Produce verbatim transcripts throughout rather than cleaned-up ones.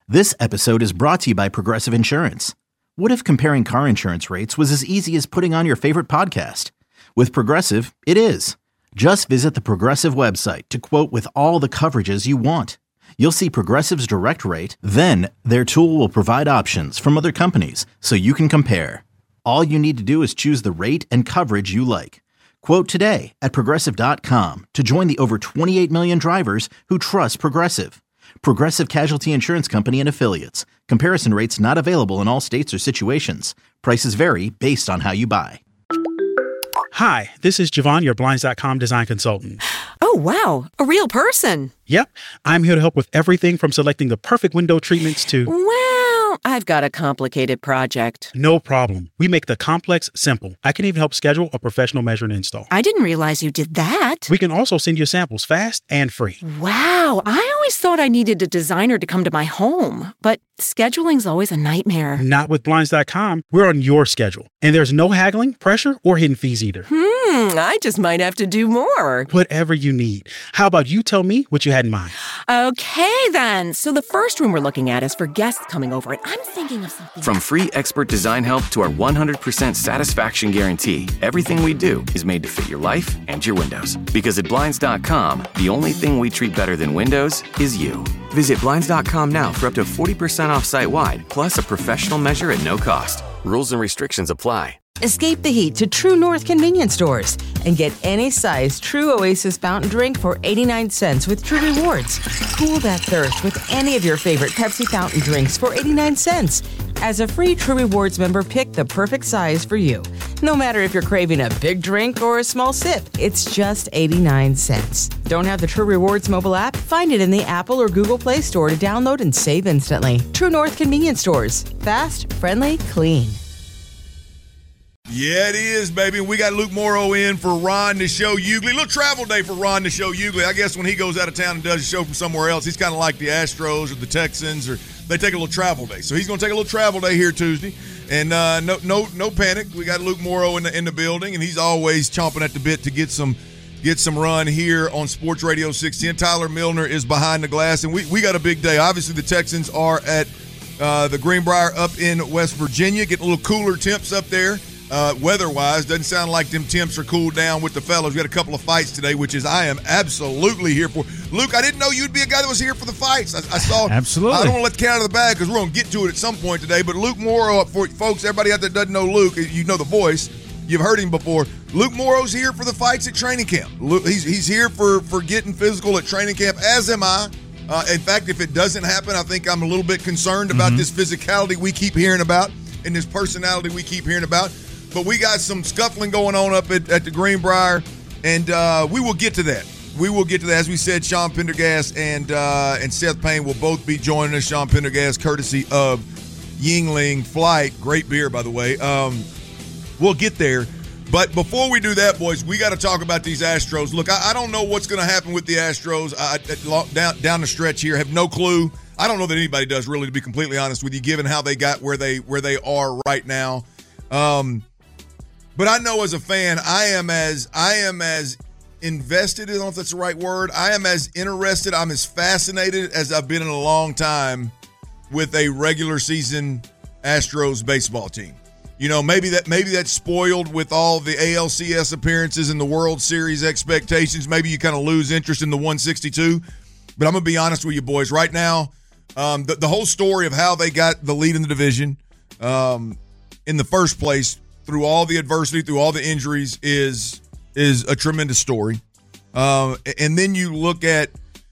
This episode is brought to you by Progressive Insurance. What if comparing car insurance rates was as easy as putting on your favorite podcast? With Progressive, it is. Just visit the Progressive website to quote with all the coverages you want. You'll see Progressive's direct rate, then their tool will provide options from other companies so you can compare. All you need to do is choose the rate and coverage you like. Quote today at progressive dot com to join the over twenty-eight million drivers who trust Progressive. Progressive Casualty Insurance Company and Affiliates. Comparison rates not available in all states or situations. Prices vary based on how you buy. Hi, this is Javon, your Blinds dot com design consultant. Oh, wow. A real person. Yep. I'm here to help with everything from selecting the perfect window treatments to... Well, I've got a complicated project. No problem. We make the complex simple. I can even help schedule a professional measure and install. I didn't realize you did that. We can also send you samples fast and free. Wow. I always thought I needed a designer to come to my home, but scheduling's always a nightmare. Not with Blinds dot com. We're on your schedule. And there's no haggling, pressure, or hidden fees either. Hmm, I just might have to do more. Whatever you need. How about you tell me what you had in mind? Okay, then. So the first room we're looking at is for guests coming over, and I'm thinking of something... From free expert design help to our one hundred percent satisfaction guarantee, everything we do is made to fit your life and your windows. Because at Blinds dot com, the only thing we treat better than windows is you. Visit Blinds dot com now for up to forty percent off site-wide, plus a professional measure at no cost. Rules and restrictions apply. Escape the heat to True North convenience stores and get any size True Oasis fountain drink for eighty-nine cents with True Rewards. Cool that thirst with any of your favorite Pepsi fountain drinks for eighty-nine cents. As a free True Rewards member, pick the perfect size for you. No matter if you're craving a big drink or a small sip, it's just eighty-nine cents. Don't have the True Rewards mobile app? Find it in the Apple or Google Play Store to download and save instantly. True North convenience stores. Fast, friendly, clean. Yeah, it is, baby. We got Luke Morrow in for Ron the Show Ugley. Little travel day for Ron the Show Ugley. I guess when he goes out of town and does a show from somewhere else, he's kind of like the Astros or the Texans, or they take a little travel day. So he's going to take a little travel day here Tuesday. And uh, no, no, no panic. We got Luke Morrow in the in the building, and he's always chomping at the bit to get some get some run here on Sports Radio six ten. Tyler Milner is behind the glass, and we we got a big day. Obviously, the Texans are at uh, the Greenbrier up in West Virginia, getting a little cooler temps up there. Uh, weather-wise, doesn't sound like them temps are cooled down with the fellas. We got a couple of fights today, which is I am absolutely here for. Luke, I didn't know you'd be a guy that was here for the fights. I, I saw. Absolutely. I don't want to let the cat out of the bag because we're going to get to it at some point today. But Luke Morrow, for folks, everybody out there doesn't know Luke. You know the voice. You've heard him before. Luke Morrow's here for the fights at training camp. Luke, he's he's here for for getting physical at training camp. As am I. Uh, in fact, if it doesn't happen, I think I'm a little bit concerned about mm-hmm. this physicality we keep hearing about and this personality we keep hearing about. But we got some scuffling going on up at, at the Greenbrier, and uh, we will get to that. We will get to that. As we said, Sean Pendergast and uh, and Seth Payne will both be joining us. Sean Pendergast, courtesy of Yingling Flight. Great beer, by the way. Um, we'll get there. But before we do that, boys, we got to talk about these Astros. Look, I, I don't know what's going to happen with the Astros I, I, down, down the stretch here. I have no clue. I don't know that anybody does, really, to be completely honest with you, given how they got where they where they are right now. Um But I know as a fan, I am as I am as invested, I don't know if that's the right word. I am as interested, I'm as fascinated as I've been in a long time with a regular season Astros baseball team. You know, maybe that maybe that's spoiled with all the A L C S appearances and the World Series expectations. Maybe you kind of lose interest in the one sixty-two. But I'm going to be honest with you, boys. Right now, um, the, the whole story of how they got the lead in the division um, in the first place, through all the adversity, through all the injuries, is is a tremendous story. Um, and then you look at,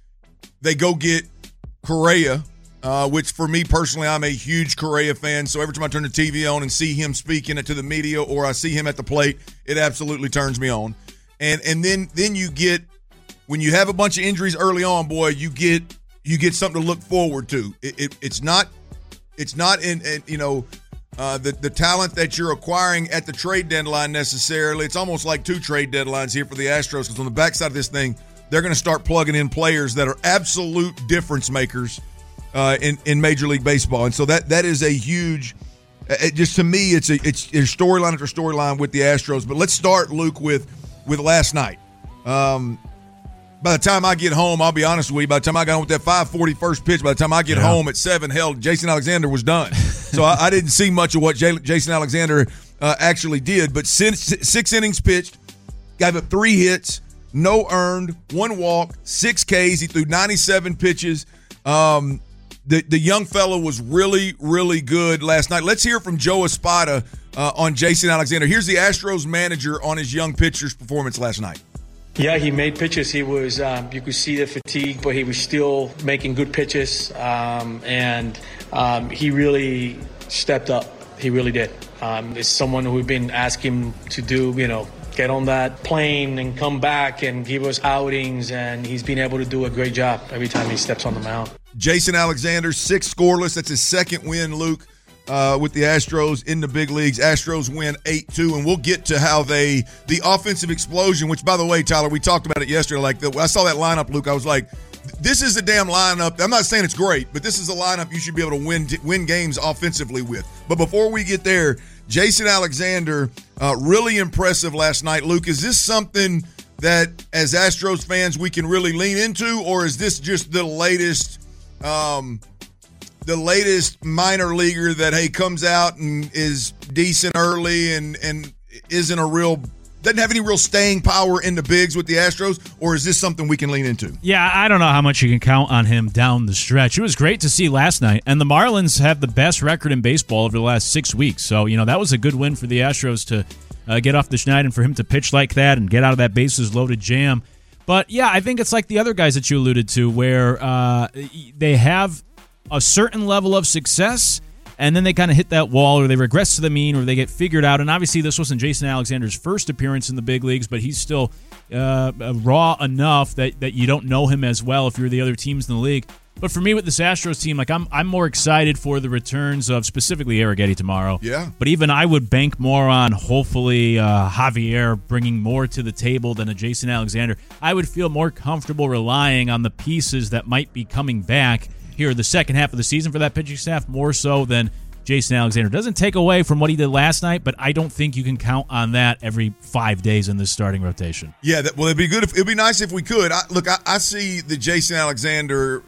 they go get Correa, uh, which for me personally, I'm a huge Correa fan. So every time I turn the T V on and see him speaking it to the media, or I see him at the plate, it absolutely turns me on. And and then then you get, when you have a bunch of injuries early on, boy, you get you get something to look forward to. It, it, it's not it's not in, in you know. Uh, the, the talent that you're acquiring at the trade deadline necessarily. It's almost like two trade deadlines here for the Astros, because on the backside of this thing, they're going to start plugging in players that are absolute difference makers uh, in, in Major League Baseball. And so that that is a huge it just to me, it's a it's a storyline after storyline with the Astros. But let's start, Luke, with with last night. Um, by the time I get home, I'll be honest with you, by the time I got home with that five forty first pitch, by the time I get yeah. home at seven, hell, Jason Alexander was done. So I, I didn't see much of what J- Jason Alexander uh, actually did. But six, six innings pitched, gave up three hits, no earned, one walk, six Ks. He threw ninety-seven pitches. Um, the, the young fellow was really, really good last night. Let's hear from Joe Espada uh, on Jason Alexander. Here's the Astros manager on his young pitcher's performance last night. Yeah, he made pitches. He was, um, you could see the fatigue, but he was still making good pitches. Um, and um, he really stepped up. He really did. Um, it's someone who we've been asking to do, you know, get on that plane and come back and give us outings. And he's been able to do a great job every time he steps on the mound. Jason Alexander, six scoreless. That's his second win, Luke. Uh, with the Astros in the big leagues. Astros win eight two, and we'll get to how they – the offensive explosion, which, by the way, Tyler, we talked about it yesterday. Like the, I saw that lineup, Luke. I was like, this is the damn lineup. I'm not saying it's great, but this is a lineup you should be able to win win games offensively with. But before we get there, Jason Alexander, uh, really impressive last night. Luke, is this something that, as Astros fans, we can really lean into, or is this just the latest um, – the latest minor leaguer that, hey, comes out and is decent early and, and isn't a real – doesn't have any real staying power in the bigs with the Astros, or is this something we can lean into? Yeah, I don't know how much you can count on him down the stretch. It was great to see last night, and the Marlins have the best record in baseball over the last six weeks. So, you know, that was a good win for the Astros to uh, get off the schneid and for him to pitch like that and get out of that bases-loaded jam. But, yeah, I think it's like the other guys that you alluded to where uh, they have – a certain level of success, and then they kind of hit that wall, or they regress to the mean, or they get figured out. And obviously this wasn't Jason Alexander's first appearance in the big leagues, but he's still uh, raw enough that, that you don't know him as well if you're the other teams in the league. But for me with this Astros team, like I'm I'm more excited for the returns of specifically Arrighetti tomorrow. Yeah. But even I would bank more on hopefully uh, Javier bringing more to the table than a Jason Alexander. I would feel more comfortable relying on the pieces that might be coming back here the second half of the season for that pitching staff, more so than Jason Alexander. Doesn't take away from what he did last night, but I don't think you can count on that every five days in this starting rotation. Yeah, that, well, it'd be good if it'd be nice if we could. I, look, I, I see the Jason Alexander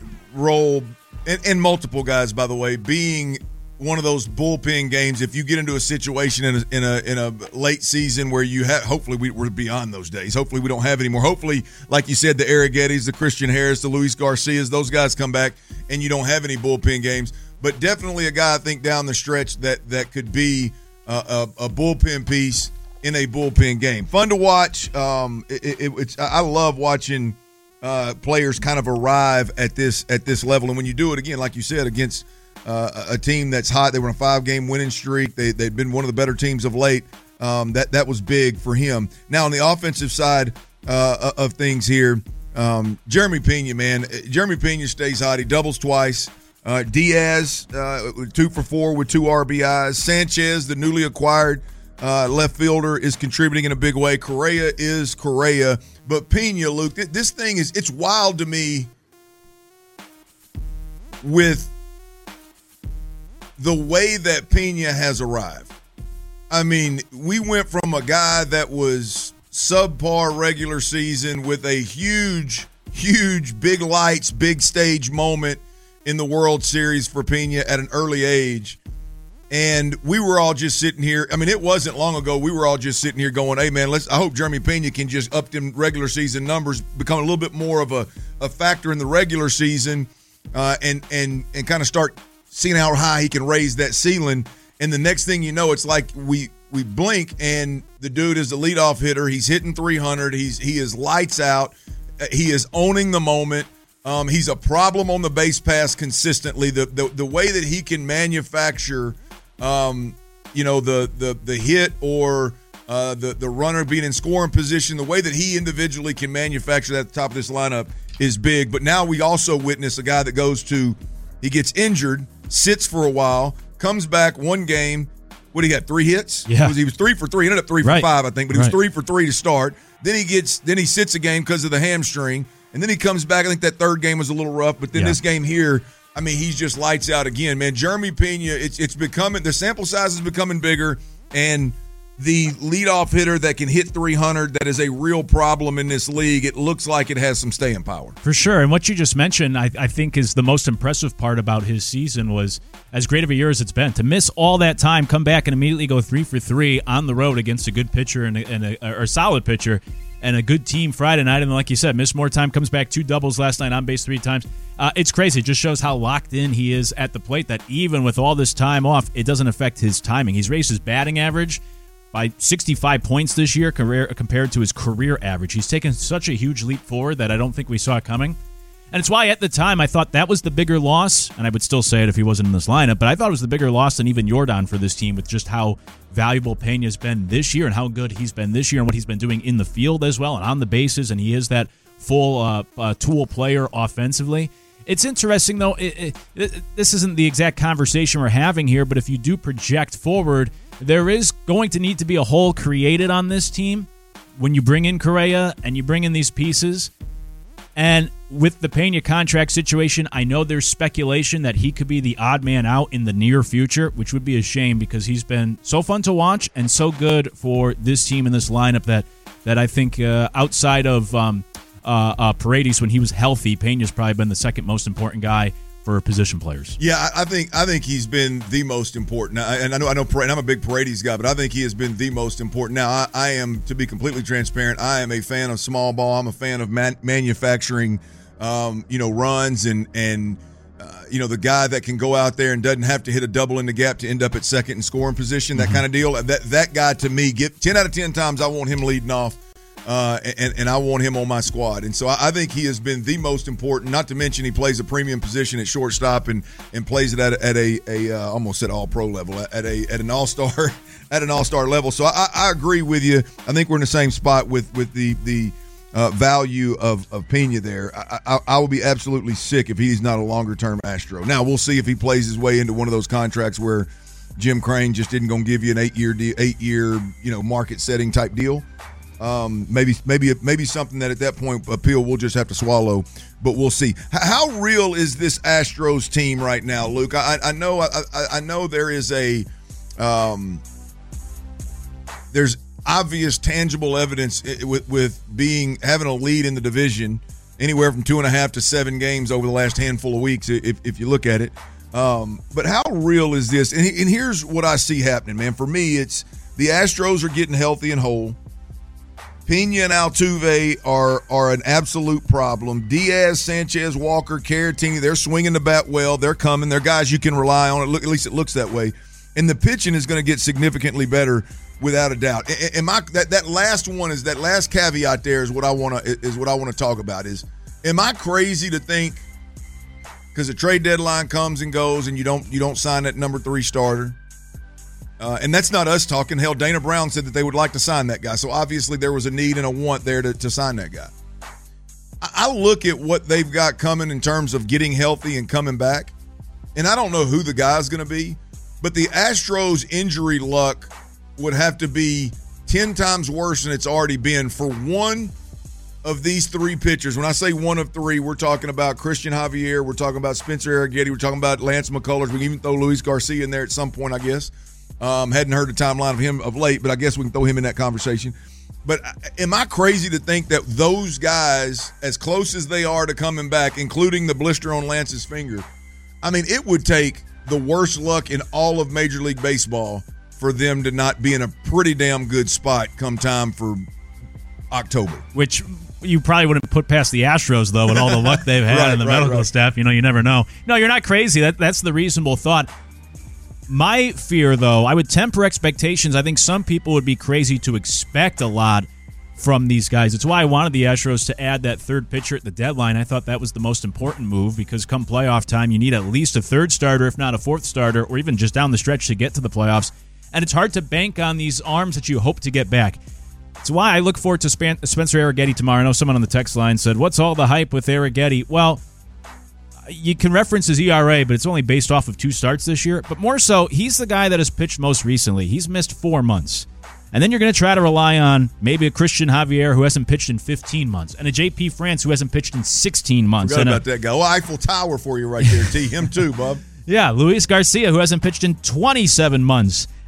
role, and, and multiple guys, by the way, being one of those bullpen games. If you get into a situation in a in a, in a late season where you have, hopefully we, we're beyond those days. Hopefully we don't have any more. Hopefully, like you said, the Arrighettis, the Christian Harris, the Luis Garcias, those guys come back and you don't have any bullpen games. But definitely a guy I think down the stretch that that could be a, a, a bullpen piece in a bullpen game. Fun to watch. Um, it, it, it's I love watching uh, players kind of arrive at this at this level, and when you do it again, like you said, against Uh, a team that's hot. They were on a five-game winning streak. They, they've been one of the better teams of late. Um, that, that was big for him. Now, on the offensive side uh, of things here, um, Jeremy Pena, man. Jeremy Pena stays hot. He doubles twice. Uh, Diaz, uh, two for four with two R B Is. Sanchez, the newly acquired uh, left fielder, is contributing in a big way. Correa is Correa. But Pena, Luke, this thing is, it's wild to me with the way that Pena has arrived. I mean, we went from a guy that was subpar regular season with a huge, huge, big lights, big stage moment in the World Series for Pena at an early age. And we were all just sitting here. I mean, it wasn't long ago. We were all just sitting here going, hey, man, let's. I hope Jeremy Pena can just up them regular season numbers, become a little bit more of a, a factor in the regular season uh, and, and, and kind of start – seeing how high he can raise that ceiling. And the next thing you know, it's like we we blink and the dude is the leadoff hitter. He's hitting three hundred. He's he is lights out. He is owning the moment. Um, he's a problem on the base pass consistently. The the, the way that he can manufacture, um, you know, the the the hit or uh, the the runner being in scoring position, the way that he individually can manufacture that at the top of this lineup is big. But now we also witness a guy that goes to, he gets injured, sits for a while, comes back one game. What he got? Three hits. Yeah, he was, he was three for three. He ended up three right. for five, I think. But he was right. three for three to start. Then he gets. Then he sits a game because of the hamstring, and then he comes back. I think that third game was a little rough, but then yeah. this game here, I mean, he's just lights out again, man. Jeremy Pena. It's it's becoming, the sample size is becoming bigger, and the leadoff hitter that can hit three hundred, that is a real problem in this league. It looks like it has some staying power. For sure. And what you just mentioned, I, I think, is the most impressive part about his season was, as great of a year as it's been, to miss all that time, come back and immediately go three for three on the road against a good pitcher and a, and a, or a solid pitcher and a good team Friday night. And like you said, miss more time, comes back two doubles last night, on base three times. Uh, it's crazy. It just shows how locked in he is at the plate, that even with all this time off, it doesn't affect his timing. He's raised his batting average by sixty-five points this year career, compared to his career average. He's taken such a huge leap forward that I don't think we saw it coming. And it's why at the time I thought that was the bigger loss, and I would still say it if he wasn't in this lineup, but I thought it was the bigger loss than even Yordan for this team, with just how valuable Peña's been this year and how good he's been this year and what he's been doing in the field as well and on the bases, and he is that full uh, uh, tool player offensively. It's interesting, though. It, it, it, this isn't the exact conversation we're having here, but if you do project forward, there is going to need to be a hole created on this team when you bring in Correa and you bring in these pieces. And with the Peña contract situation, I know there's speculation that he could be the odd man out in the near future, which would be a shame because he's been so fun to watch and so good for this team in this lineup that that I think uh, outside of um, uh, uh, Paredes, when he was healthy, Peña's probably been the second most important guy for position players. Yeah, I think I think he's been the most important. And I know I know and I'm a big Paredes guy, but I think he has been the most important. Now, I, I am, to be completely transparent, I am a fan of small ball. I'm a fan of man, manufacturing, um, you know, runs and and uh, you know, the guy that can go out there and doesn't have to hit a double in the gap to end up at second and scoring position. That mm-hmm. kind of deal. That that guy to me, get ten out of ten times, I want him leading off. Uh, and, and I want him on my squad. And so I, I think he has been the most important, not to mention he plays a premium position at shortstop and, and plays it at a, at a, a uh, almost at all-pro level, at a at an all-star at an all-star level. So I, I agree with you. I think we're in the same spot with, with the the uh, value of, of Peña there. I, I, I will be absolutely sick if he's not a longer-term Astro. Now, we'll see if he plays his way into one of those contracts where Jim Crane just isn't going to give you an eight-year, eight-year you know, market-setting type deal. Um, maybe, maybe, maybe something that at that point appeal we'll just have to swallow, but we'll see. H- how real is this Astros team right now, Luke? I, I know, I, I know there is a, um, there's obvious, tangible evidence with with being having a lead in the division, anywhere from two and a half to seven games over the last handful of weeks, if if you look at it. Um, but how real is this? And, and here's what I see happening, man. For me, it's the Astros are getting healthy and whole. Peña and Altuve are are an absolute problem. Diaz, Sanchez, Walker, Caratini, they're swinging the bat well. They're coming. They're guys you can rely on. At least it looks that way. And the pitching is going to get significantly better without a doubt. And my that, that last one is that last caveat there is what I want to is what I want to talk about is, am I crazy to think because the trade deadline comes and goes and you don't you don't sign that number three starter? Uh, and that's not us talking. Hell, Dana Brown said that they would like to sign that guy. So obviously there was a need and a want there to, to sign that guy. I, I look at what they've got coming in terms of getting healthy and coming back, and I don't know who the guy's going to be, but the Astros' injury luck would have to be ten times worse than it's already been for one of these three pitchers. When I say one of three, we're talking about Christian Javier, we're talking about Spencer Arrighetti, we're talking about Lance McCullers. We can even throw Luis Garcia in there at some point, I guess. Um, hadn't heard the timeline of him of late, but I guess we can throw him in that conversation. But am I crazy to think that those guys, as close as they are to coming back, including the blister on Lance's finger, I mean, it would take the worst luck in all of Major League Baseball for them to not be in a pretty damn good spot come time for October. Which you probably wouldn't put past the Astros, though, with all the luck they've had right, and the right, medical right. staff. You know, you never know. No, you're not crazy. That That's the reasonable thought. My fear, though, I would temper expectations. I think some people would be crazy to expect a lot from these guys. It's why I wanted the Astros to add that third pitcher at the deadline. I thought that was the most important move because come playoff time, you need at least a third starter, if not a fourth starter, or even just down the stretch to get to the playoffs. And it's hard to bank on these arms that you hope to get back. It's why I look forward to Spen- Spencer Arrighetti tomorrow. I know someone on the text line said, what's all the hype with Arrighetti? Well, you can reference his E R A, but it's only based off of two starts this year. But more so, he's the guy that has pitched most recently. He's missed four months. And then you're going to try to rely on maybe a Christian Javier who hasn't pitched in fifteen months, and a J P France who hasn't pitched in sixteen months. Forgot and about a, that guy. Oh, Eiffel Tower for you right there, T. Him too, bub. Yeah, Luis Garcia who hasn't pitched in twenty-seven months.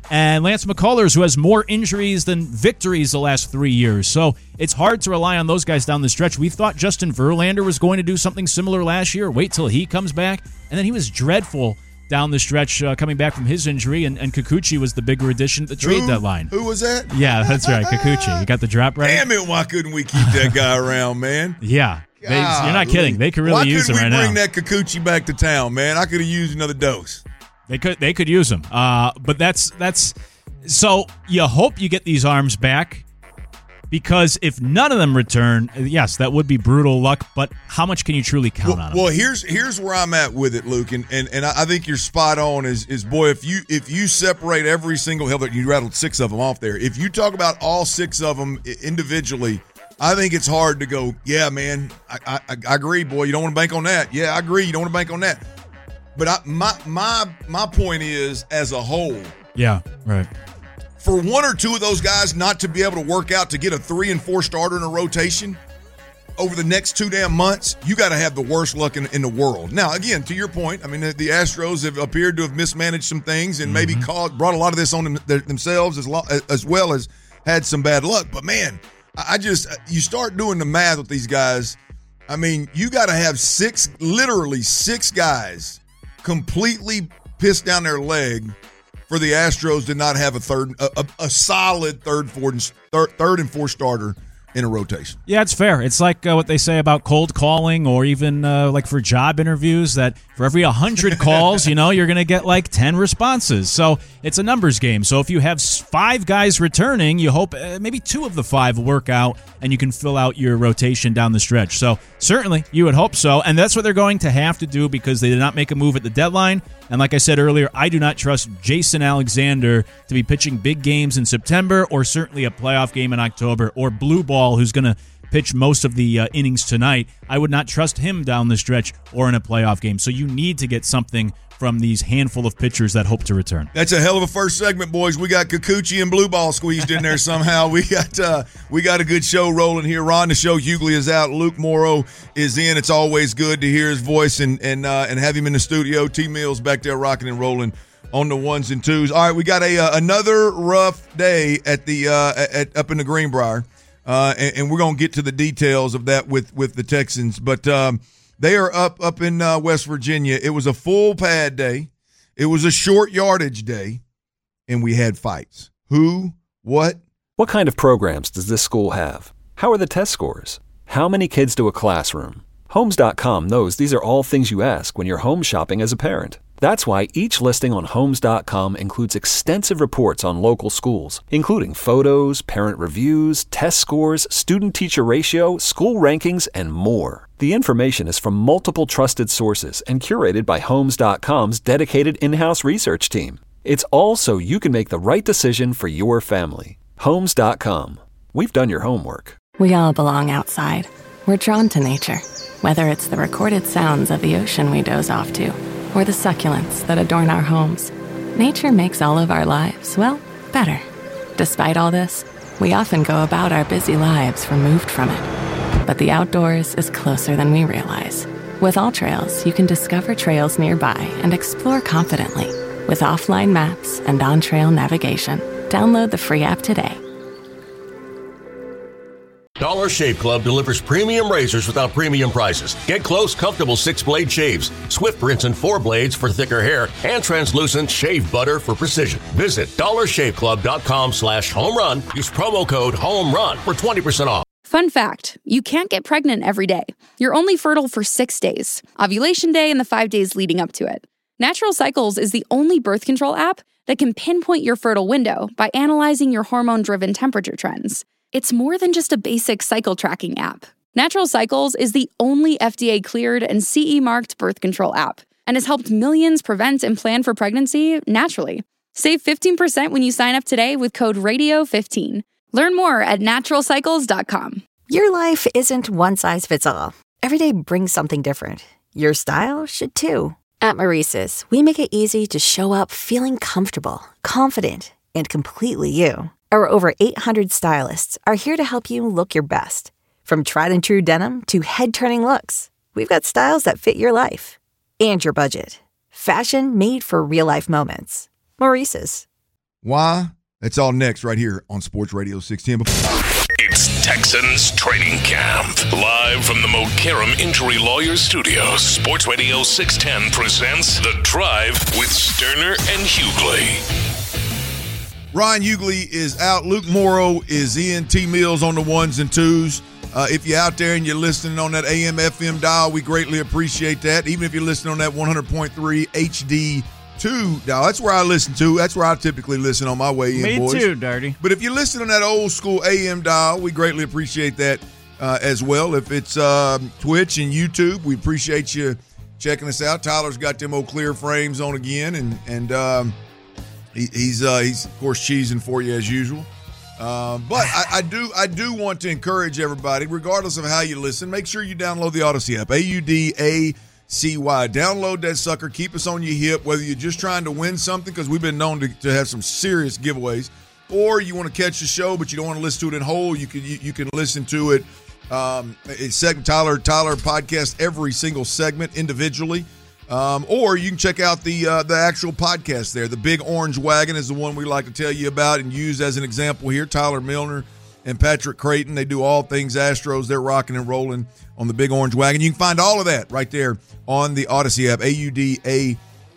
and Lance McCullers, who has more injuries than victories the last three years. So it's hard to rely on those guys down the stretch. We thought Justin Verlander was going to do something similar last year. Wait till he comes back. And then he was dreadful down the stretch uh, coming back from his injury, and, and Kikuchi was the bigger addition at the trade Who? deadline. Who was that? Yeah, that's right, Kikuchi. You got the drop right? Damn it, why couldn't we keep that guy around, man? Yeah. They, you're not kidding. They could really why use him right now. Why couldn't we bring that Kikuchi back to town, man? I could have used another dose. They could they could use him. Uh, but that's that's so you hope you get these arms back, because if none of them return, yes, that would be brutal luck, but how much can you truly count well, on them? Well, here's here's where I'm at with it, Luke, and and, and I think you're spot on. Is is boy, if you if you separate every single hell that you rattled six of them off there, if you talk about all six of them individually, I think it's hard to go, yeah, man, I I, I agree, boy, you don't want to bank on that. Yeah, I agree, you don't want to bank on that. But I, my my my point is, as a whole, yeah, right. For one or two of those guys not to be able to work out to get a three and four starter in a rotation over the next two damn months, you got to have the worst luck in, in the world. Now, again, to your point, I mean, the, the Astros have appeared to have mismanaged some things and mm-hmm. maybe caused, brought a lot of this on them, their, themselves as, lo, as well as had some bad luck. But, man, I just – you start doing the math with these guys. I mean, you got to have six – literally six guys completely pissed down their leg for the Astros to not have a third, a, a, a solid third, fourth, and third, third and fourth starter in a rotation. Yeah, it's fair. It's like uh, what they say about cold calling, or even uh, like for job interviews, that for every one hundred calls, you know, you're going to get like ten responses. So it's a numbers game. So if you have five guys returning, you hope uh, maybe two of the five work out and you can fill out your rotation down the stretch. So certainly you would hope so. And that's what they're going to have to do, because they did not make a move at the deadline. And like I said earlier, I do not trust Jason Alexander to be pitching big games in September, or certainly a playoff game in October, or Blue Ball, who's going to pitch most of the uh, innings tonight. I would not trust him down the stretch or in a playoff game. So you need to get something from these handful of pitchers that hope to return. That's a hell of a first segment, boys. We got Kikuchi and Blue Ball squeezed in there somehow. We got uh, we got a good show rolling here. Ron the Show Hughley is out. Luke Morrow is in. It's always good to hear his voice and and uh, and have him in the studio. T Mills back there rocking and rolling on the ones and twos. All right, we got a uh, another rough day at the uh, at up in the Greenbrier, uh, and, and we're gonna get to the details of that with with the Texans, but. Um, They are up up in uh, West Virginia. It was a full pad day. It was a short yardage day, and we had fights. Who? What? What kind of programs does this school have? How are the test scores? How many kids to a classroom? Homes dot com knows these are all things you ask when you're home shopping as a parent. That's why each listing on Homes dot com includes extensive reports on local schools, including photos, parent reviews, test scores, student-teacher ratio, school rankings, and more. The information is from multiple trusted sources and curated by Homes dot com's dedicated in-house research team. It's all so you can make the right decision for your family. Homes dot com. We've done your homework. We all belong outside. We're drawn to nature, whether it's the recorded sounds of the ocean we doze off to, or the succulents that adorn our homes. Nature makes all of our lives, well, better. Despite all this, we often go about our busy lives removed from it. But the outdoors is closer than we realize. With AllTrails, you can discover trails nearby and explore confidently. With offline maps and on-trail navigation, download the free app today. Dollar Shave Club delivers premium razors without premium prices. Get close, comfortable six-blade shaves, swift rinse and four blades for thicker hair, and translucent shave butter for precision. Visit dollar shave club dot com slash home run. Use promo code HOMERUN for twenty percent off. Fun fact, you can't get pregnant every day. You're only fertile for six days, ovulation day and the five days leading up to it. Natural Cycles is the only birth control app that can pinpoint your fertile window by analyzing your hormone-driven temperature trends. It's more than just a basic cycle tracking app. Natural Cycles is the only F D A-cleared and C E-marked birth control app and has helped millions prevent and plan for pregnancy naturally. Save fifteen percent when you sign up today with code radio fifteen. Learn more at natural cycles dot com. Your life isn't one size fits all. Every day brings something different. Your style should too. At Maurice's, we make it easy to show up feeling comfortable, confident, and completely you. Our over eight hundred stylists are here to help you look your best. From tried and true denim to head-turning looks, we've got styles that fit your life and your budget. Fashion made for real-life moments. Maurice's. Why? That's all next right here on Sports Radio six ten. It's Texans Training Camp. Live from the Mokaram Injury Lawyers Studios, Sports Radio six ten presents The Drive with Sterner and Hughley. Ryan Hughley is out. Luke Morrow is in. T. Mills on the ones and twos. Uh, if you're out there and you're listening on that A M F M dial, we greatly appreciate that. Even if you're listening on that one hundred point three H D two dial, that's where I listen to. That's where I typically listen on my way in, Me boys. Me too, Dirty. But if you listen on that old school A M dial, we greatly appreciate that uh, as well. If it's um, Twitch and YouTube, we appreciate you checking us out. Tyler's got them old clear frames on again, and and um, he, he's uh, he's of course cheesing for you as usual. Um, but I, I do I do want to encourage everybody, regardless of how you listen, make sure you download the Odyssey app. A U D A C Y. Download that sucker. Keep us on your hip, whether you're just trying to win something, because we've been known to, to have some serious giveaways, or you want to catch the show but you don't want to listen to it in whole. You can you, you can listen to it. Um, it's segment Tyler Tyler podcast every single segment individually. Um, or you can check out the uh, the actual podcast there. The Big Orange Wagon is the one we like to tell you about and use as an example here. Tyler Milner and Patrick Creighton, they do all things Astros. They're rocking and rolling on the Big Orange Wagon. You can find all of that right there on the Odyssey app, A U D A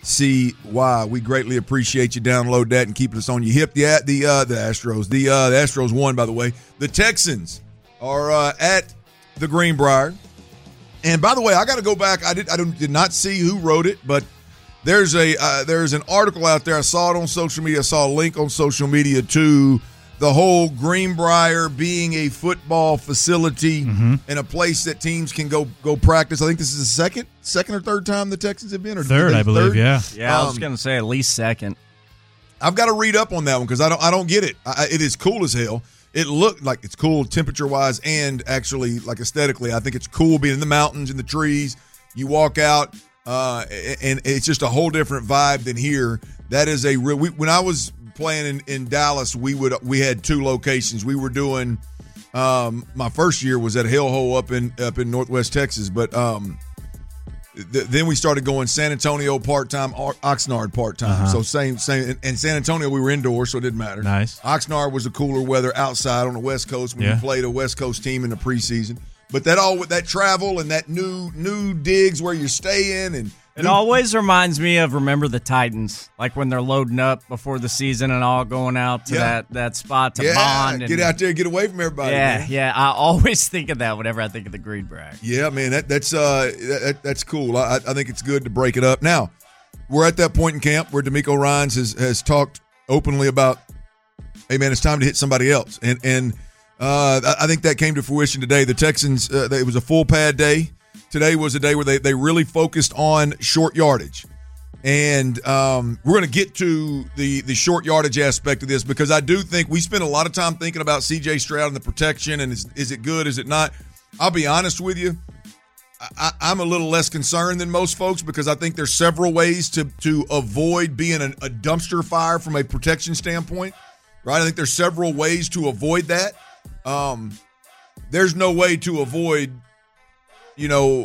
C Y. We greatly appreciate you. Download that and keep us on your hip. The the uh, the Astros, the uh, the Astros won, by the way. The Texans are uh, at the Greenbrier. And by the way, I got to go back. I did I did not see who wrote it, but there's a uh, there's an article out there. I saw it on social media. I saw a link on social media to the whole Greenbrier being a football facility mm-hmm. and a place that teams can go go practice. I think this is the second second or third time the Texans have been, or third, I believe. Third? Yeah, yeah. Um, I was going to say at least second. I've got to read up on that one because I don't I don't get it. I, it is cool as hell. It looked like it's cool temperature-wise and actually, like, aesthetically. I think it's cool being in the mountains and the trees. You walk out, uh, and it's just a whole different vibe than here. That is a real – when I was playing in, in Dallas, we would we had two locations. We were doing um, – my first year was at Hellhole up in up in Northwest Texas, but um, – th- then we started going San Antonio part-time, Oxnard part-time. Uh-huh. So same, same. And San Antonio, we were indoors, so it didn't matter. Nice. Oxnard was the cooler weather outside on the West Coast when yeah. we played a West Coast team in the preseason. But that all with that travel and that new new digs where you're staying and it always reminds me of Remember the Titans, like when they're loading up before the season and all going out to yeah. that, that spot to yeah, bond. And, get out there, get away from everybody. Yeah, man. yeah. I always think of that whenever I think of the Greenbrier. Yeah, man, that, that's uh, that, that's cool. I, I think it's good to break it up. Now, we're at that point in camp where D'Amico Ryans has, has talked openly about, hey, man, it's time to hit somebody else. And and uh, I think that came to fruition today. The Texans, uh, it was a full pad day. Today was a day where they, they really focused on short yardage. And um, we're going to get to the, the short yardage aspect of this because I do think we spend a lot of time thinking about C J Stroud and the protection and is, is it good, is it not? I'll be honest with you. I, I'm a little less concerned than most folks because I think there's several ways to, to avoid being a, a dumpster fire from a protection standpoint, right? I think there's several ways to avoid that. Um, there's no way to avoid – you know,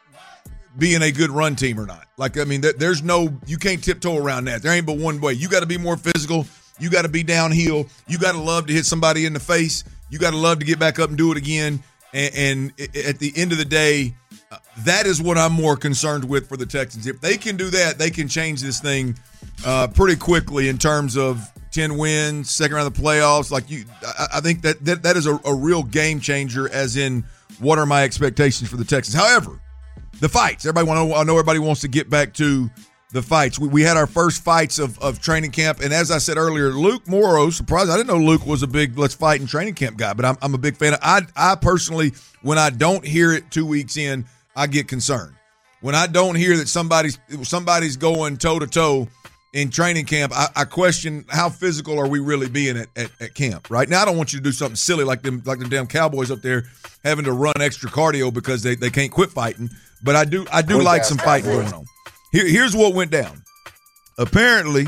being a good run team or not. Like, I mean, there's no, you can't tiptoe around that. There ain't but one way. You got to be more physical. You got to be downhill. You got to love to hit somebody in the face. You got to love to get back up and do it again. And, and at the end of the day, uh, that is what I'm more concerned with for the Texans. If they can do that, they can change this thing uh, pretty quickly in terms of ten wins, second round of the playoffs. Like you, I, I think that, that that is a, a real game changer as in, what are my expectations for the Texans? However, the fights. Everybody want to, I know everybody wants to get back to the fights. We, we had our first fights of, of training camp, and as I said earlier, Luke Morrow, surprised. I didn't know Luke was a big let's fight in training camp guy, but I'm, I'm a big fan of I I personally, when I don't hear it two weeks in, I get concerned. When I don't hear that somebody's somebody's going toe-to-toe in training camp, I, I question how physical are we really being at, at, at camp. Right now, I don't want you to do something silly like them like them damn Cowboys up there having to run extra cardio because they, they can't quit fighting. But I do I do like some fighting going on. Here, here's what went down. Apparently,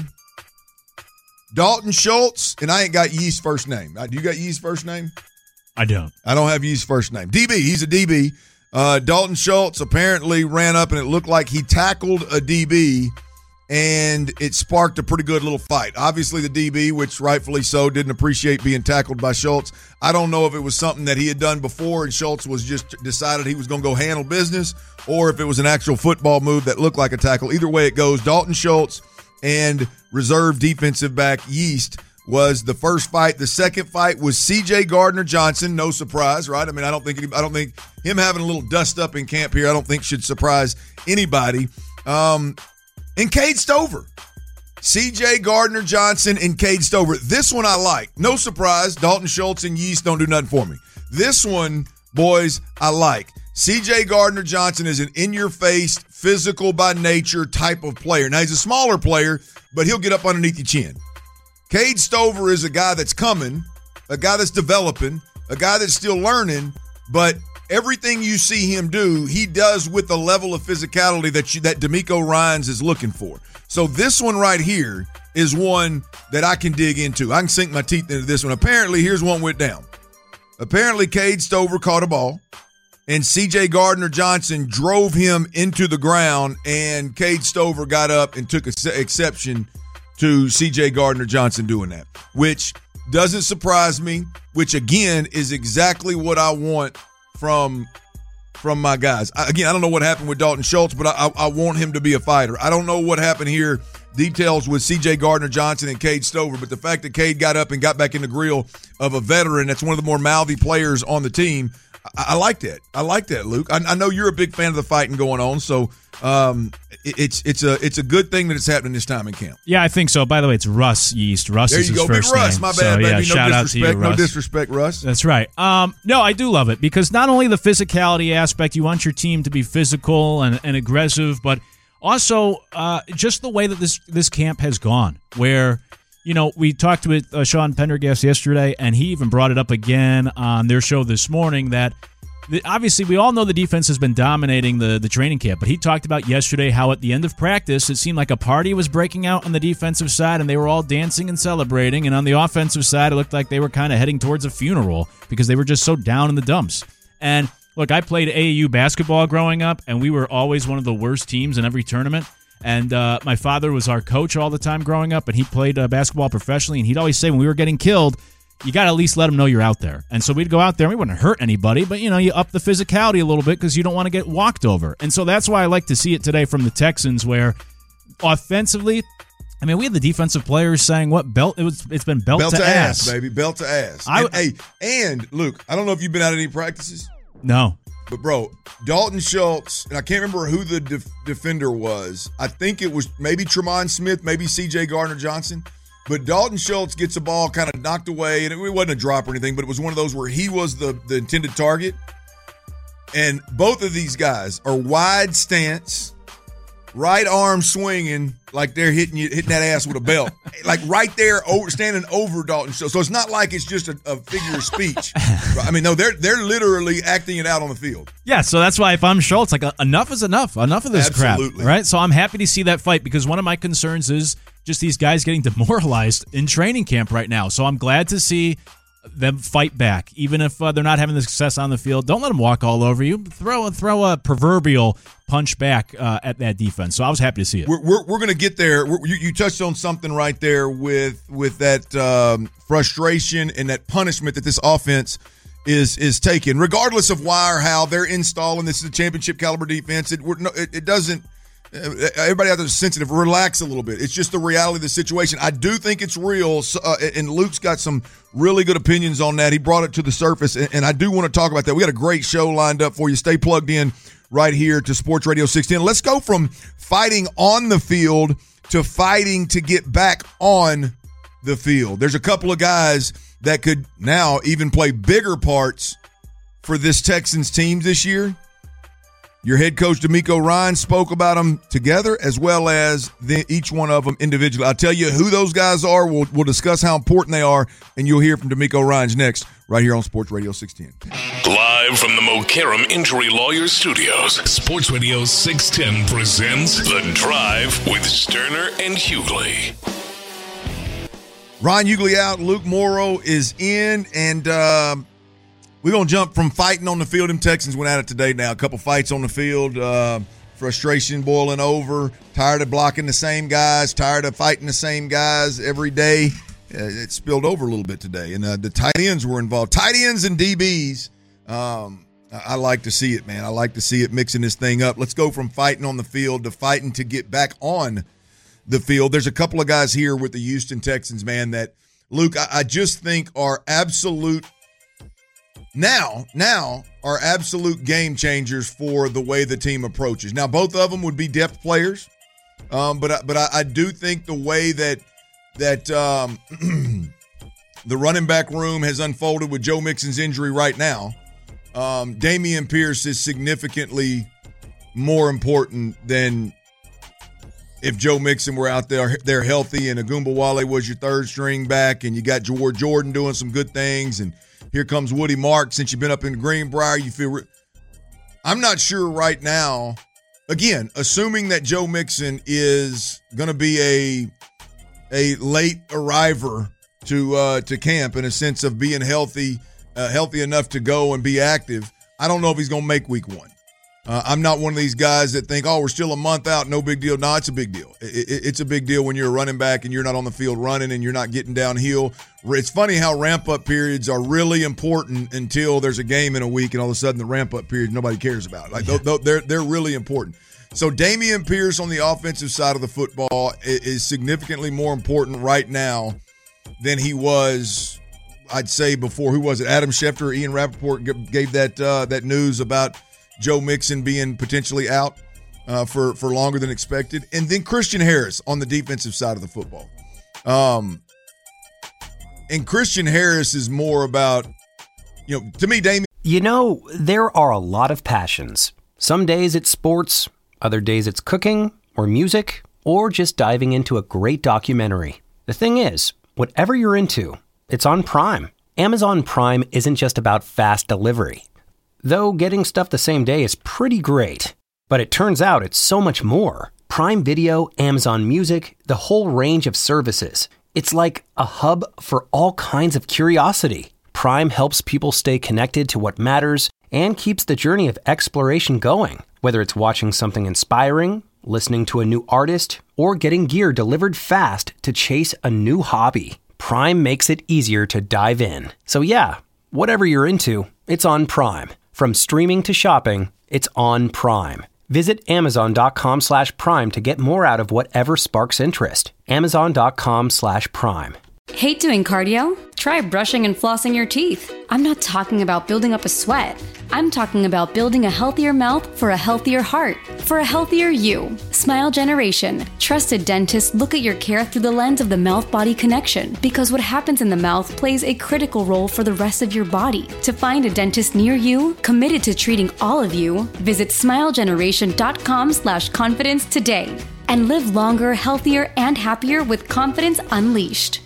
Dalton Schultz, and I ain't got Yee's first name. Do you got Yee's first name? I don't. I don't have Yee's first name. D B, he's a D B. Uh, Dalton Schultz apparently ran up, and it looked like he tackled a D B and it sparked a pretty good little fight. Obviously, the D B, which rightfully so, didn't appreciate being tackled by Schultz. I don't know if it was something that he had done before and Schultz was just decided he was going to go handle business, or if it was an actual football move that looked like a tackle. Either way it goes, Dalton Schultz and reserve defensive back Yeast was the first fight. The second fight was C J Gardner-Johnson. No surprise, right? I mean, I don't think any, I don't think him having a little dust up in camp here, I don't think should surprise anybody. Um, and Cade Stover. C J Gardner-Johnson and Cade Stover. This one I like. No surprise. Dalton Schultz and Yeast don't do nothing for me. This one, boys, I like. C J Gardner-Johnson is an in-your-face, physical by nature type of player. Now, he's a smaller player, but he'll get up underneath your chin. Cade Stover is a guy that's coming, a guy that's developing, a guy that's still learning, but everything you see him do, he does with the level of physicality that you, that DeMeco Ryans is looking for. So this one right here is one that I can dig into. I can sink my teeth into this one. Apparently, here's one went down. Apparently, Cade Stover caught a ball, and C J Gardner-Johnson drove him into the ground, and Cade Stover got up and took ex- exception to C J Gardner-Johnson doing that, which doesn't surprise me, which, again, is exactly what I want from from my guys. I, again, I don't know what happened with Dalton Schultz, but I, I, I want him to be a fighter. I don't know what happened here, details with C J Gardner-Johnson and Cade Stover, but the fact that Cade got up and got back in the grill of a veteran that's one of the more mouthy players on the team, I, I like that. I like that, Luke. I, I know you're a big fan of the fighting going on, so um, it, it's it's a it's a good thing that it's happening this time in camp. Yeah, I think so. By the way, it's Russ Yeast. Russ there is you his go, first big Russ. name. My bad, so, baby. Yeah, no shout out to you, disrespect. Russ. No disrespect, Russ. That's right. Um, no, I do love it because not only the physicality aspect, you want your team to be physical and, and aggressive, but also uh, just the way that this this camp has gone, where you know we talked with uh, Sean Pendergast yesterday, and he even brought it up again on their show this morning that. Obviously, we all know the defense has been dominating the, the training camp, but he talked about yesterday how at the end of practice, it seemed like a party was breaking out on the defensive side, and they were all dancing and celebrating, and on the offensive side, it looked like they were kind of heading towards a funeral because they were just so down in the dumps. And look, I played A A U basketball growing up, and we were always one of the worst teams in every tournament. And uh, my father was our coach all the time growing up, and he played uh, basketball professionally, and he'd always say when we were getting killed, you got to at least let them know you're out there. And so we'd go out there, and we wouldn't hurt anybody, but, you know, you up the physicality a little bit because you don't want to get walked over. And so that's why I like to see it today from the Texans where offensively, I mean, we had the defensive players saying what belt, it was, it's been belt, Belt to, to ass. ass, baby. Belt to ass. I- and, hey, and, Luke, I don't know if you've been out at any practices. No. But, bro, Dalton Schultz, and I can't remember who the def- defender was. I think it was maybe Tremont Smith, maybe C J Gardner-Johnson. But Dalton Schultz gets a ball kind of knocked away, and it wasn't a drop or anything, but it was one of those where he was the, the intended target. And both of these guys are wide stance, right arm swinging like they're hitting you, hitting that ass with a belt. Like right there, over, standing over Dalton Schultz. So it's not like it's just a, a figure of speech. I mean, no, they're they're literally acting it out on the field. Yeah, so that's why if I'm Schultz, like uh, enough is enough. Enough of this Absolutely. crap. Right? So I'm happy to see that fight because one of my concerns is just these guys getting demoralized in training camp right now. So I'm glad to see them fight back, even if uh, they're not having the success on the field. Don't let them walk all over you. Throw, throw a proverbial punch back uh, at that defense. So I was happy to see it. We're we're, we're going to get there. We're, you, you touched on something right there with with that um, frustration and that punishment that this offense is is taking, regardless of why or how they're installing. This is a championship caliber defense. It we're, no, it, it doesn't. Everybody out there is sensitive. Relax a little bit. It's just the reality of the situation. I do think it's real, uh, and Luke's got some really good opinions on that. He brought it to the surface, and, and I do want to talk about that. We got a great show lined up for you. Stay plugged in right here to Sports Radio six ten. Let's go from fighting on the field to fighting to get back on the field. There's a couple of guys that could now even play bigger parts for this Texans team this year. Your head coach, DeMeco Ryans, spoke about them together as well as the, each one of them individually. I'll tell you who those guys are. We'll, we'll discuss how important they are, and you'll hear from DeMeco Ryans next right here on Sports Radio six ten. Live from the Mokaram Injury Lawyers Studios, Sports Radio six ten presents The Drive with Sterner and Hughley. Ryan Hughley out, Luke Morrow is in, and um, we're going to jump from fighting on the field. Them Texans went at it today now. A couple fights on the field. Uh, frustration boiling over, tired of blocking the same guys, tired of fighting the same guys every day. Uh, it spilled over a little bit today, and uh, the tight ends were involved. Tight ends and D Bs. Um, I, I like to see it, man. I like to see it mixing this thing up. Let's go from fighting on the field to fighting to get back on the field. There's a couple of guys here with the Houston Texans, man, that, Luke, I, I just think are absolute now, now are absolute game changers for the way the team approaches. Now, both of them would be depth players, um, but, but I, I do think the way that that um, the running back room has unfolded with Joe Mixon's injury right now, um, Dameon Pierce is significantly more important than if Joe Mixon were out there, they're healthy, and Agumbawale was your third string back, and you got George Jordan doing some good things, and here comes Woody Mark. Since you've been up in Greenbrier, you feel re- – I'm not sure right now, again, assuming that Joe Mixon is going to be a – a late arriver to uh, to camp in a sense of being healthy, uh, healthy enough to go and be active. I don't know if he's going to make week one. Uh, I'm not one of these guys that think, oh, we're still a month out, no big deal. No, it's a big deal. It, it, it's a big deal when you're a running back and you're not on the field running and you're not getting downhill. It's funny how ramp-up periods are really important until there's a game in a week, and all of a sudden the ramp-up period nobody cares about. Like yeah. they're, they're, they're really important. So Dameon Pierce on the offensive side of the football is significantly more important right now than he was, I'd say, before. Who was it? Adam Schefter or Ian Rappaport gave that uh, that news about Joe Mixon being potentially out uh, for, for longer than expected. And then Christian Harris on the defensive side of the football. Um, and Christian Harris is more about, you know, to me, Dameon. You know, there are a lot of passions. Some days it's sports. Other days it's cooking, or music, or just diving into a great documentary. The thing is, whatever you're into, it's on Prime. Amazon Prime isn't just about fast delivery. Though getting stuff the same day is pretty great. But it turns out it's so much more. Prime Video, Amazon Music, the whole range of services. It's like a hub for all kinds of curiosity. Prime helps people stay connected to what matters and keeps the journey of exploration going. Whether it's watching something inspiring, listening to a new artist, or getting gear delivered fast to chase a new hobby, Prime makes it easier to dive in. So yeah, whatever you're into, it's on Prime. From streaming to shopping, it's on Prime. Visit amazon.com slash prime to get more out of whatever sparks interest. Amazon.com slash prime. Hate doing cardio? Try brushing and flossing your teeth. I'm not talking about building up a sweat. I'm talking about building a healthier mouth for a healthier heart, for a healthier you. Smile Generation. Trusted dentists look at your care through the lens of the mouth-body connection, because what happens in the mouth plays a critical role for the rest of your body. To find a dentist near you, committed to treating all of you, visit smilegeneration.com slash confidence today. And live longer, healthier, and happier with confidence unleashed.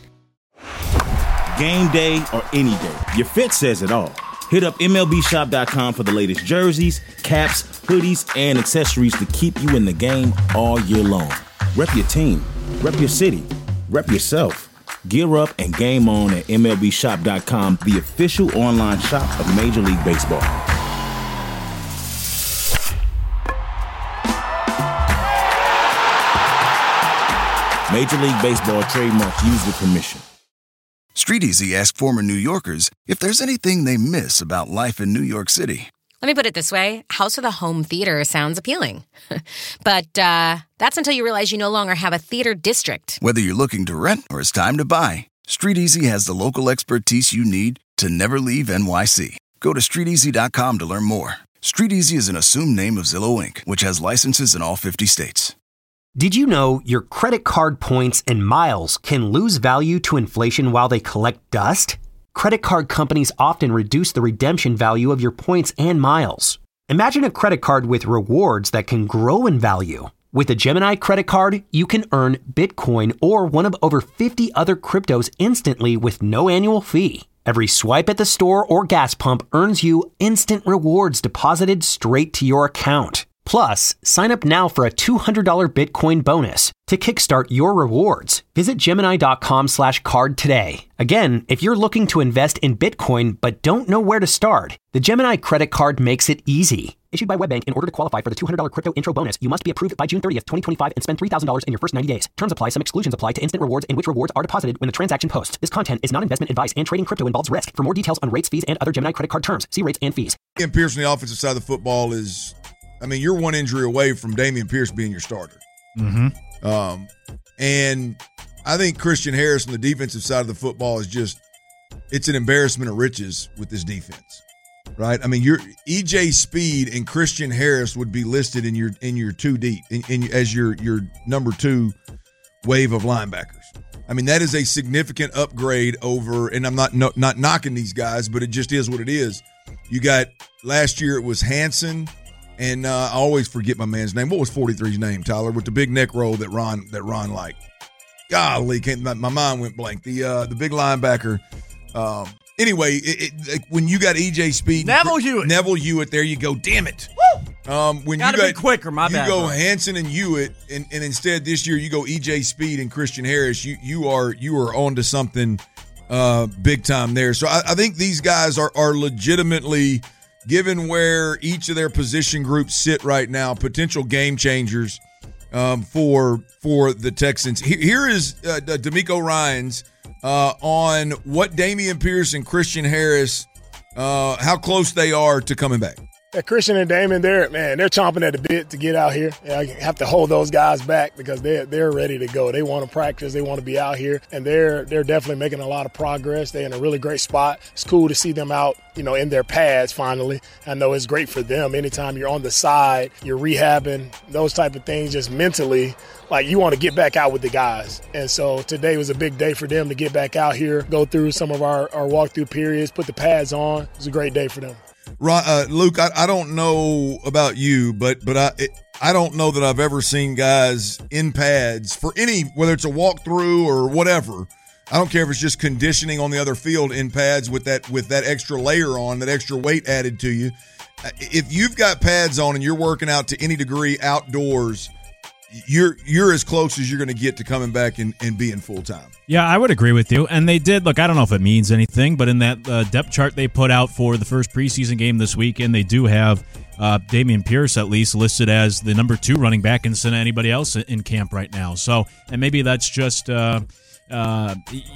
Game day or any day, your fit says it all. Hit up M L B shop dot com for the latest jerseys, caps, hoodies, and accessories to keep you in the game all year long. Rep your team, rep your city, rep yourself. Gear up and game on at M L B shop dot com, the official online shop of Major League Baseball. Major League Baseball trademarks used with permission. StreetEasy asked former New Yorkers if there's anything they miss about life in New York City. Let me put it this way. House with a home theater sounds appealing. But uh, that's until you realize you no longer have a theater district. Whether you're looking to rent or it's time to buy, StreetEasy has the local expertise you need to never leave N Y C. Go to street easy dot com to learn more. StreetEasy is an assumed name of Zillow Incorporated, which has licenses in all fifty states. Did you know your credit card points and miles can lose value to inflation while they collect dust? Credit card companies often reduce the redemption value of your points and miles. Imagine a credit card with rewards that can grow in value. With a Gemini credit card, you can earn Bitcoin or one of over fifty other cryptos instantly with no annual fee. Every swipe at the store or gas pump earns you instant rewards deposited straight to your account. Plus, sign up now for a two hundred dollars Bitcoin bonus to kickstart your rewards. Visit Gemini.com slash card today. Again, if you're looking to invest in Bitcoin but don't know where to start, the Gemini credit card makes it easy. Issued by WebBank. In order to qualify for the two hundred dollars crypto intro bonus, you must be approved by June thirtieth, twenty twenty-five and spend three thousand dollars in your first ninety days. Terms apply. Some exclusions apply to instant rewards in which rewards are deposited when the transaction posts. This content is not investment advice and trading crypto involves risk. For more details on rates, fees, and other Gemini credit card terms, see rates and fees. Dameon Pierce on the offensive side of the football is, I mean, you're one injury away from Dameon Pierce being your starter. Mm-hmm. Um, and I think Christian Harris on the defensive side of the football is just, it's an embarrassment of riches with this defense, right? I mean, your E J Speed and Christian Harris would be listed in your in your two deep in, in as your your number two wave of linebackers. I mean, that is a significant upgrade over, and I'm not no, not knocking these guys, but it just is what it is. You got last year it was Hanson, and uh, I always forget my man's name. What was forty-three's name, Tyler, with the big neck roll that Ron that Ron liked? Golly, can't, my, my mind went blank. The uh, the big linebacker. Um, anyway, it, it, when you got E J Speed, Neville Hewitt, Neville Hewitt, there you go. Damn it! Woo! Um, when Gotta you got be quicker, my you bad. go bro. Hanson and Hewitt, and, and instead this year you go E J Speed and Christian Harris. You you are you are on to something uh, big time there. So I, I think these guys are are legitimately, given where each of their position groups sit right now, potential game changers um, for for the Texans. Here, here is uh, D'Amico Ryans uh, on what Dameon Pierce and Christian Harris, uh, how close they are to coming back. Yeah, Christian and Damon, they're man, they're chomping at the bit to get out here. Yeah, I have to hold those guys back because they're they're ready to go. They want to practice, they want to be out here, and they're they're definitely making a lot of progress. They're in a really great spot. It's cool to see them out, you know, in their pads finally. I know it's great for them. Anytime you're on the side, you're rehabbing, those type of things, just mentally, like you want to get back out with the guys. And so today was a big day for them to get back out here, go through some of our, our walkthrough periods, put the pads on. It was a great day for them. Uh, Luke, I, I don't know about you, but but I it, I don't know that I've ever seen guys in pads for any, whether it's a walkthrough or whatever. I don't care if it's just conditioning on the other field in pads with that with that extra layer on, that extra weight added to you. If you've got pads on and you're working out to any degree outdoors, you're you're as close as you're going to get to coming back and, and being full time. Yeah, I would agree with you. And they did, look, I don't know if it means anything, but in that uh, depth chart they put out for the first preseason game this weekend, they do have uh, Dameon Pierce at least listed as the number two running back instead of anybody else in camp right now. So, and maybe that's just uh, uh,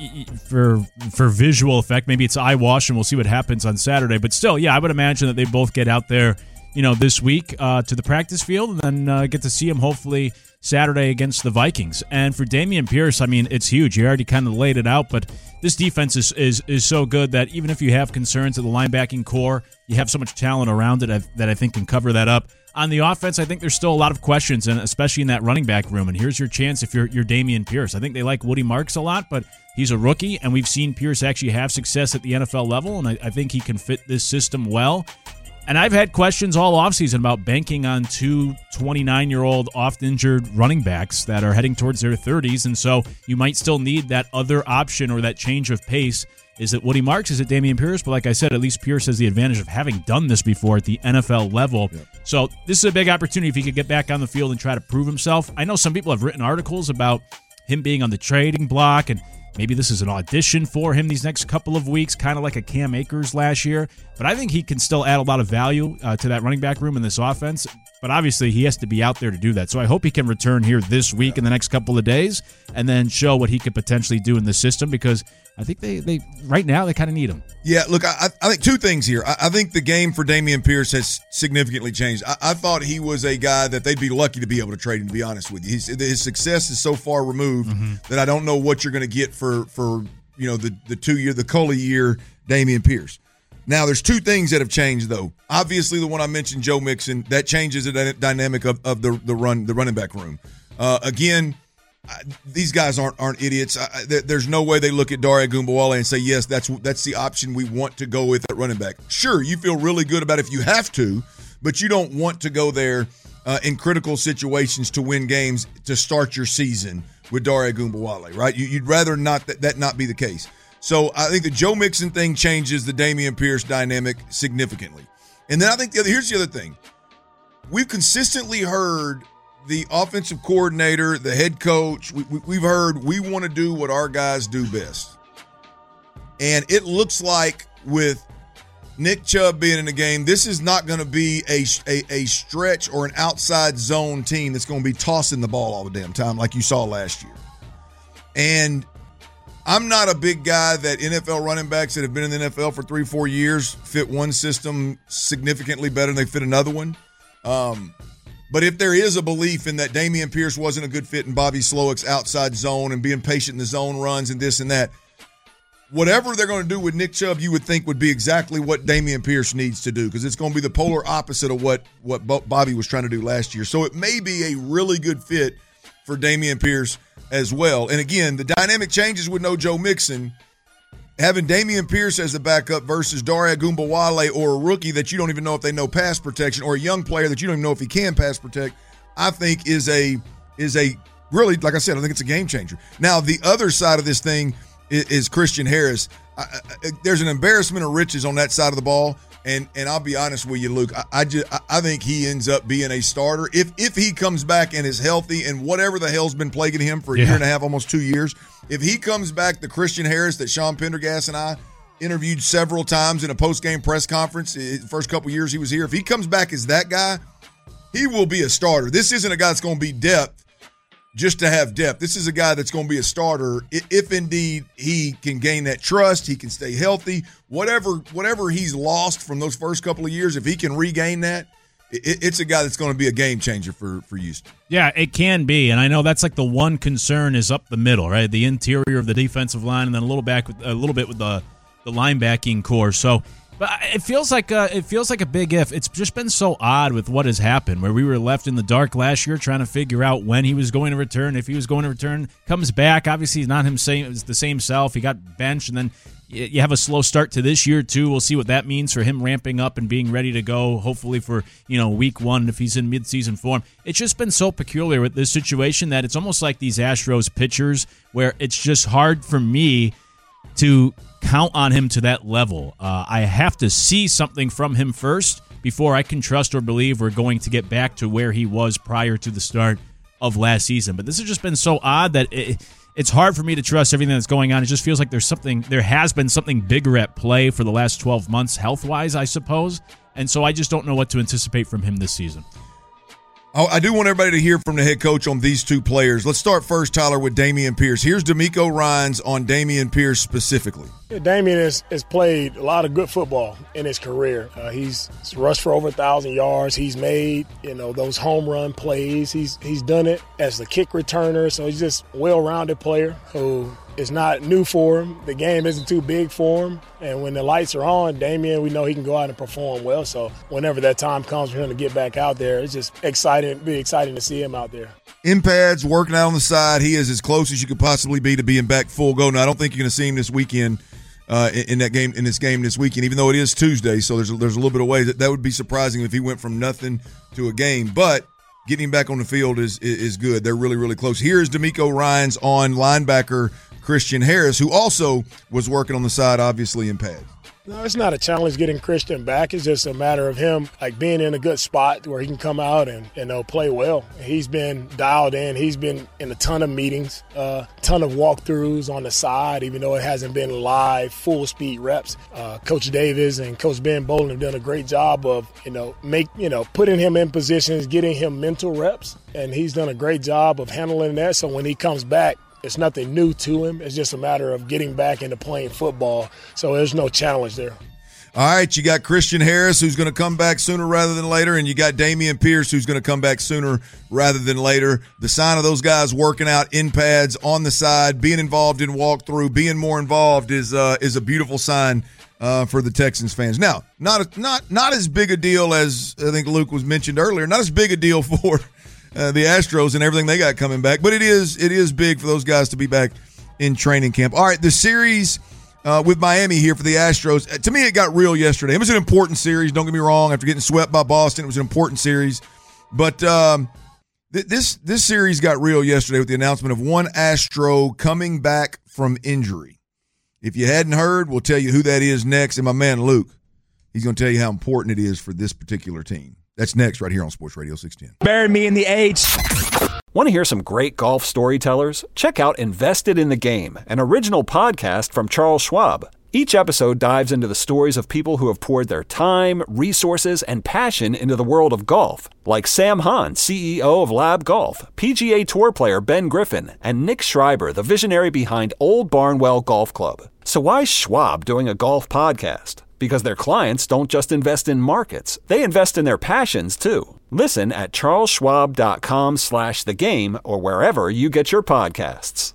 for for visual effect. Maybe it's eyewash, and we'll see what happens on Saturday. But still, yeah, I would imagine that they both get out there, you know, this week uh, to the practice field, and then uh, get to see him hopefully Saturday against the Vikings. And for Dameon Pierce, I mean, it's huge. You already kind of laid it out, but this defense is, is is so good that even if you have concerns at the linebacking core, you have so much talent around it that I think can cover that up. On the offense, I think there's still a lot of questions, and especially in that running back room. And here's your chance if you're, you're Dameon Pierce. I think they like Woody Marks a lot, but he's a rookie, and we've seen Pierce actually have success at the N F L level, and I, I think he can fit this system well. And I've had questions all offseason about banking on two twenty-nine-year-old oft-injured running backs that are heading towards their thirties, and so you might still need that other option or that change of pace. Is it Woody Marks? Is it Dameon Pierce? But like I said, at least Pierce has the advantage of having done this before at the N F L level. Yep. So this is a big opportunity if he could get back on the field and try to prove himself. I know some people have written articles about him being on the trading block, and maybe this is an audition for him these next couple of weeks, kind of like a Cam Akers last year. But I think he can still add a lot of value uh, to that running back room in this offense. But obviously, he has to be out there to do that. So I hope he can return here this week in the next couple of days and then show what he could potentially do in the system, because I think they, they right now, they kind of need him. Yeah, look, I, I think two things here. I, I think the game for Dameon Pierce has significantly changed. I, I thought he was a guy that they'd be lucky to be able to trade him, to be honest with you. He's, his success is so far removed mm-hmm. that I don't know what you're going to get for, for you know, the, the two-year, the Coley year Dameon Pierce. Now, there's two things that have changed, though. Obviously, the one I mentioned, Joe Mixon, that changes the dynamic of, of the the run the running back room. Uh, again, I, these guys aren't aren't idiots. I, there's no way they look at Dare Ogunbowale and say, yes, that's that's the option we want to go with at running back. Sure, you feel really good about it if you have to, but you don't want to go there uh, in critical situations to win games to start your season with Dare Ogunbowale, right? You, you'd rather not that, that not be the case. So I think the Joe Mixon thing changes the Dameon Pierce dynamic significantly. And then I think the other, here's the other thing. We've consistently heard the offensive coordinator, the head coach, we, we, we've heard we want to do what our guys do best. And it looks like with Nick Chubb being in the game, this is not going to be a, a, a stretch or an outside zone team that's going to be tossing the ball all the damn time like you saw last year. And I'm not a big guy that N F L running backs that have been in the N F L for three, four years fit one system significantly better than they fit another one. Um, but if there is a belief in that Dameon Pierce wasn't a good fit in Bobby Slowick's outside zone and being patient in the zone runs and this and that, whatever they're going to do with Nick Chubb, you would think would be exactly what Dameon Pierce needs to do, because it's going to be the polar opposite of what, what Bobby was trying to do last year. So it may be a really good fit for Dameon Pierce as well. And again, the dynamic changes with no Joe Mixon. Having Dameon Pierce as the backup versus Dare Ogunbowale or a rookie that you don't even know if they know pass protection, or a young player that you don't even know if he can pass protect, I think is a is a really, like I said, I think it's a game changer. Now, the other side of this thing is, is Christian Harris. I, I, there's an embarrassment of riches on that side of the ball, and and I'll be honest with you, Luke. I, I just I think he ends up being a starter if if he comes back and is healthy, and whatever the hell's been plaguing him for a yeah. year and a half, almost two years. If he comes back, the Christian Harris that Sean Pendergast and I interviewed several times in a post-game press conference, the first couple years he was here, if he comes back as that guy, he will be a starter. This isn't a guy that's going to be depth just to have depth. This is a guy that's going to be a starter if indeed he can gain that trust, he can stay healthy. Whatever, whatever he's lost from those first couple of years, if he can regain that, it's a guy that's going to be a game changer for, for Houston. Yeah, it can be, and I know that's like the one concern is up the middle, right? The interior of the defensive line, and then a little back, with, a little bit with the the linebacking core. So, but it feels like a, it feels like a big if. It's just been so odd with what has happened, where we were left in the dark last year trying to figure out when he was going to return, if he was going to return. Comes back, obviously he's not him same the same self. He got benched, and then you have a slow start to this year, too. We'll see what that means for him ramping up and being ready to go, hopefully for, you know, week one if he's in midseason form. It's just been so peculiar with this situation that it's almost like these Astros pitchers where it's just hard for me to count on him to that level. Uh, I have to see something from him first before I can trust or believe we're going to get back to where he was prior to the start of last season. But this has just been so odd that it, it's hard for me to trust everything that's going on. It just feels like there's something, there has been something bigger at play for the last twelve months, health-wise, I suppose. And so I just don't know what to anticipate from him this season. I do want everybody to hear from the head coach on these two players. Let's start first, Tyler, with Dameon Pierce. Here's D'Amico Ryans on Dameon Pierce specifically. Yeah, Dameon has, has played a lot of good football in his career. Uh, he's, he's rushed for over a thousand yards. He's made, you know, those home run plays. He's he's done it as the kick returner. So he's just a well-rounded player who is not new for him. The game isn't too big for him. And when the lights are on, Dameon, we know he can go out and perform well. So whenever that time comes for him to get back out there, it's just exciting, be exciting to see him out there. In pads, working out on the side. He is as close as you could possibly be to being back full go. Now, I don't think you're going to see him this weekend uh, in, in that game, in this game this weekend, even though it is Tuesday. So there's a, there's a little bit of ways that that would be surprising if he went from nothing to a game. But getting him back on the field is is, is good. They're really, really close. Here's D'Amico Ryans on linebacker Christian Harris, who also was working on the side, obviously, in pads. No, it's not a challenge getting Christian back. It's just a matter of him like being in a good spot where he can come out and, you know, play well. He's been dialed in. He's been in a ton of meetings, a uh, ton of walkthroughs on the side, even though it hasn't been live, full-speed reps. Uh, Coach Davis and Coach Ben Bolin have done a great job of, you know, make you know, putting him in positions, getting him mental reps, and he's done a great job of handling that. So when he comes back, it's nothing new to him. It's just a matter of getting back into playing football. So there's no challenge there. All right, you got Christian Harris, who's going to come back sooner rather than later, and you got Dameon Pierce, who's going to come back sooner rather than later. The sign of those guys working out in pads, on the side, being involved in walkthrough, being more involved is uh, is a beautiful sign uh, for the Texans fans. Now, not a, not not as big a deal as I think Luke was mentioned earlier. Not as big a deal for Uh, the Astros and everything they got coming back. But it is it is big for those guys to be back in training camp. All right, the series uh, with Miami here for the Astros. Uh, to me, it got real yesterday. It was an important series. Don't get me wrong. After getting swept by Boston, it was an important series. But um, th- this, this series got real yesterday with the announcement of one Astro coming back from injury. If you hadn't heard, we'll tell you who that is next. And my man Luke, he's going to tell you how important it is for this particular team. That's next right here on Sports Radio six ten. Bury me in the H. Want to hear some great golf storytellers? Check out Invested in the Game, an original podcast from Charles Schwab. Each episode dives into the stories of people who have poured their time, resources, and passion into the world of golf, like Sam Hahn, C E O of Lab Golf, P G A Tour player Ben Griffin, and Nick Schreiber, the visionary behind Old Barnwell Golf Club. So why is Schwab doing a golf podcast? Because their clients don't just invest in markets, they invest in their passions too. Listen at charles schwab dot com slash the game or wherever you get your podcasts.